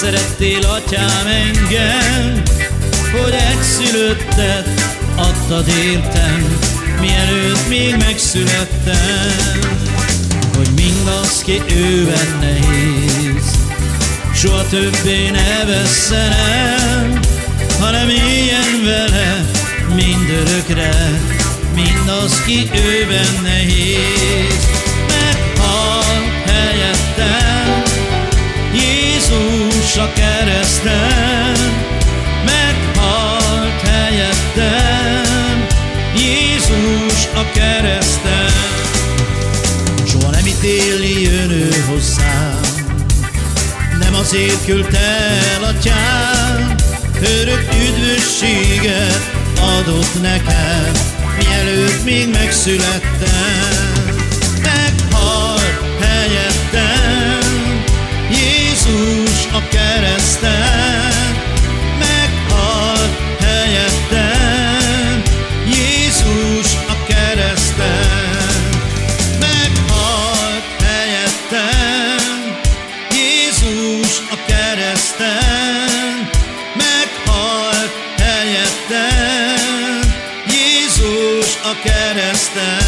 szerettél, Atyám, engem, hogy egyszülöttet adtad értem, mielőtt még megszülettem. Hogy mindaz, ki ő benne hisz, soha többé ne vesszen el, hanem éljen vele mindörökre, mindaz, ki ő benne hisz. Meghalt helyettem Jézus a kereszten, meghalt helyettem Jézus a kereszten. Soha nem ítélni jön ő hozzám, nem azért küldte el Atyám, örök üdvösséget adott nekem, mielőtt még megszülettem. Meghalt helyettem Jézus a kereszten, meghalt helyettem Jézus a kereszten, meghalt helyettem Jézus a kereszten, meghalt helyettem Jézus a kereszten.